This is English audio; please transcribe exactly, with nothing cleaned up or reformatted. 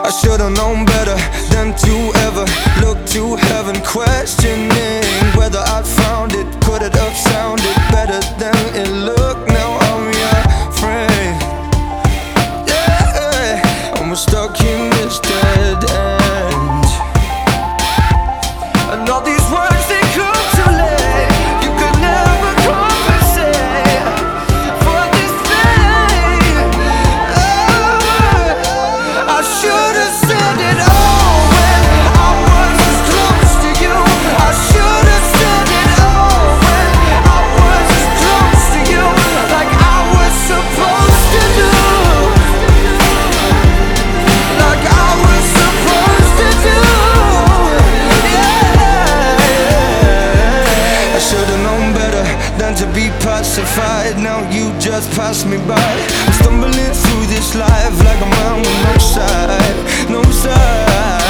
I should've known better than to ever look to heaven, questioning whether I'd found it. Could it have sounded better than it looked? Now I'm your friend. Yeah, I'm stuck in this dead end, and all these words they come too late. You could never compensate for this pain. Oh, I should have said it all when I was as close to you. I should have said it all when I was as close to you, like I was supposed to do, like I was supposed to do. I should've known better than to be pacified. Now you just passed me by. I'm stumbling through this life like a man with no side, no side.